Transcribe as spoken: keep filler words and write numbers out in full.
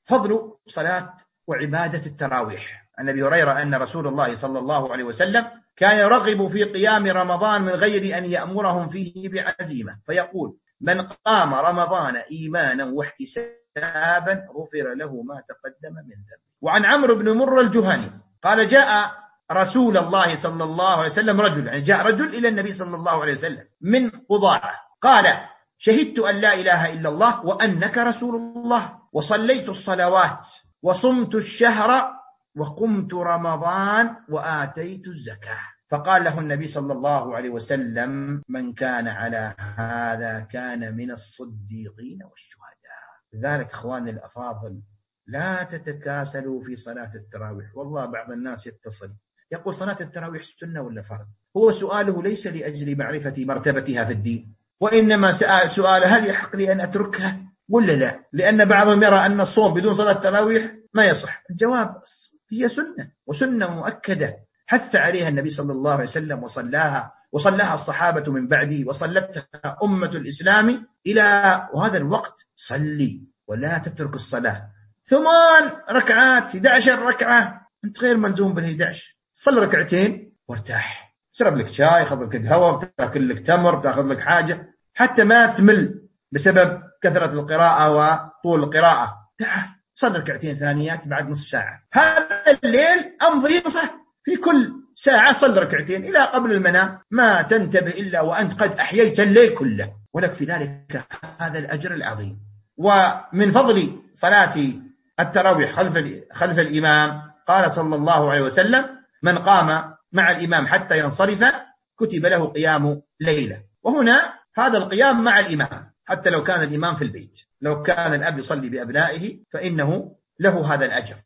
فضل صلاة وعبادة التراويح. عن أبي هريرة أن رسول الله صلى الله عليه وسلم كان يرغب في قيام رمضان من غير أن يأمرهم فيه بعزيمة، فيقول: من قام رمضان إيمانا واحتسابا غفر له ما تقدم من ذنبه. وعن عمرو بن مرة الجهني قال: جاء رسول الله صلى الله عليه وسلم رجل، يعني جاء رجل إلى النبي صلى الله عليه وسلم من قضاعة، قال: شهدت أن لا إله إلا الله وأنك رسول الله، وصليت الصلوات وصمت الشهر وقمت رمضان وآتيت الزكاة. فقال له النبي صلى الله عليه وسلم: من كان على هذا كان من الصديقين والشهداء. لذلك إخواني الأفاضل، لا تتكاسلوا في صلاة التراويح. والله بعض الناس يتصل يقول: صلاة التراويح سنة ولا فرض؟ هو سؤاله ليس لأجل معرفة مرتبتها في الدين، وإنما سؤال: هل يحق لي أن أتركها ولا لا؟ لأن بعضهم يرى أن الصوم بدون صلاة التراويح ما يصح. الجواب: هي سنة، وسنة مؤكدة حث عليها النبي صلى الله عليه وسلم، وصلاها وصلاها الصحابة من بعده، وصلتها أمة الإسلام إلى وهذا الوقت. صلي ولا تترك الصلاة. ثمان ركعات، إحدى عشرة ركعة، أنت غير ملزوم بالإحدى عشرة. صل ركعتين وارتاح، شرب لك شاي، خذ لك قهوة، بتاكل لك تمر، بتاخذ لك حاجة، حتى ما تمل بسبب كثرة القراءة وطول القراءة. تعال صل ركعتين ثانيات بعد نصف ساعة. هذا الليل أمضي صح، في كل ساعة صل ركعتين إلى قبل المنام، ما تنتبه إلا وأنت قد أحييت الليل كله، ولك في ذلك هذا الأجر العظيم. ومن فضل صلاة التراويح خلف خلف الإمام قال صلى الله عليه وسلم: من قام مع الإمام حتى ينصرف كتب له قيام ليلة. وهنا هذا القيام مع الإمام، حتى لو كان الإمام في البيت، لو كان الأب يصلي بأبنائه فإنه له هذا الأجر.